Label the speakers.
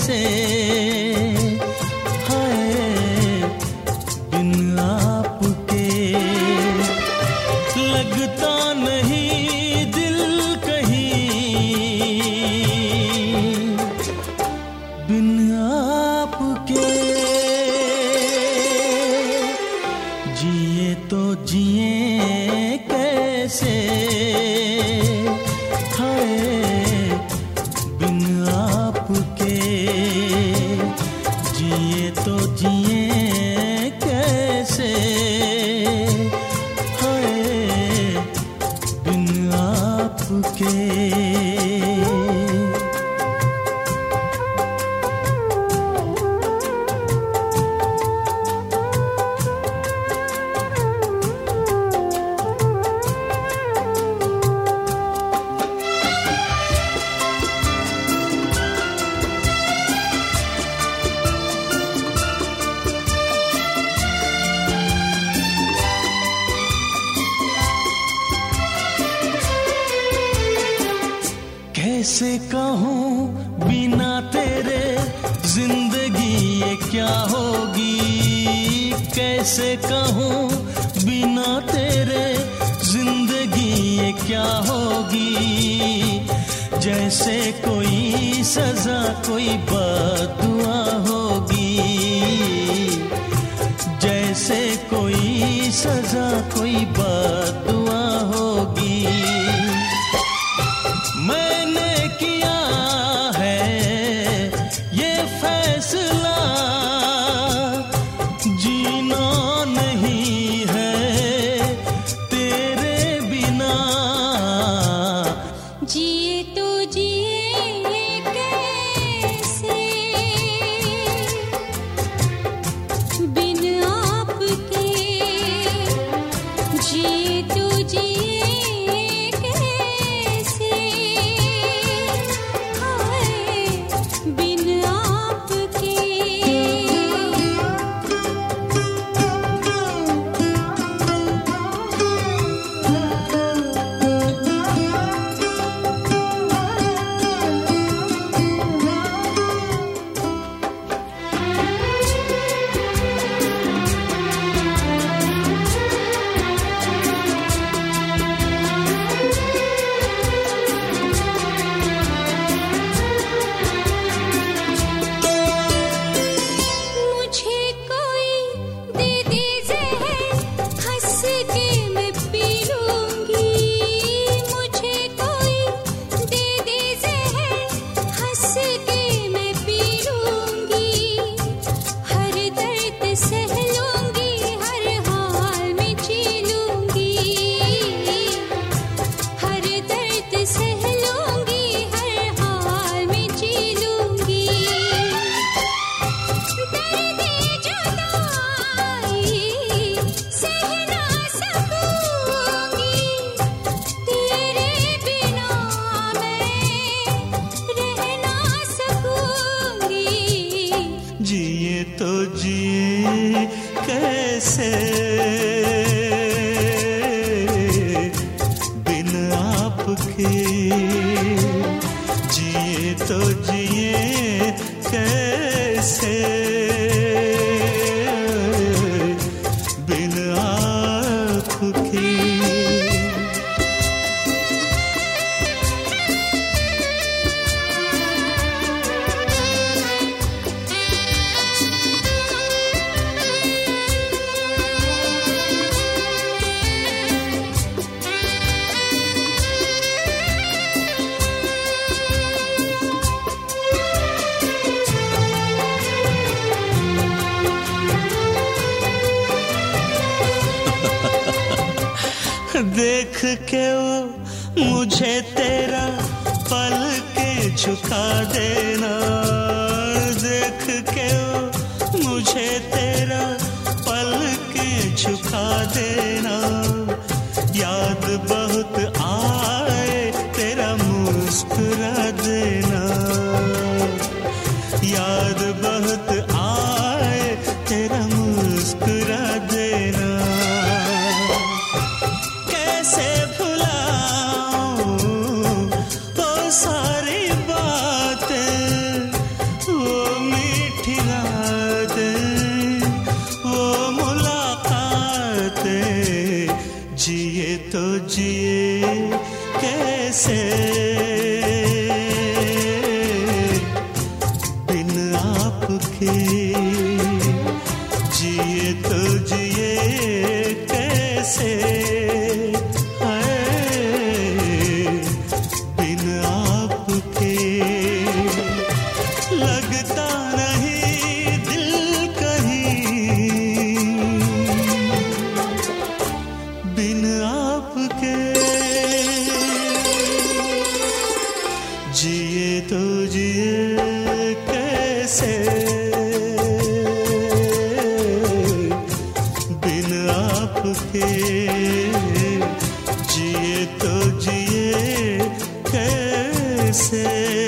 Speaker 1: कैसे, हाय बिन आपके लगता नहीं दिल कहीं, बिन आपके जिए तो जिए कैसे, हाय बिन आपके जिए तो जिए कैसे, हाय बिन आपके। कैसे कहूँ बिना तेरे जिंदगी ये क्या होगी, कैसे कहूँ बिना तेरे जिंदगी ये क्या होगी, जैसे कोई सजा कोई बद्दुआ होगी, जैसे कोई सजा कोई बद्दुआ होगी। मैंने किया है ये फैसला, जीना नहीं है तेरे बिना,
Speaker 2: जिए तो जिए कैसे बिन आपके, जिए तो जिए
Speaker 1: तो जिए कैसे बिन आपके, जिए तो जिए कैसे बिन आपके। देख के वो मुझे तेरा पल के झुका देना, देख के वो मुझे तेरा पल के झुका देना, याद बहुत आए तेरा मुस्कुरा देना, याद बहुत आए तेरा मुस्कुरा देना। कैसे भुलाऊं वो सारी बातें, वो तो जिए कैसे बिन आपके, जिए तो जिए कैसे बिन आपके। लगता नहीं दिल कहीं बिन आपके, जिए तो जिए कैसे बिन आपके, जिए तो जिए कैसे।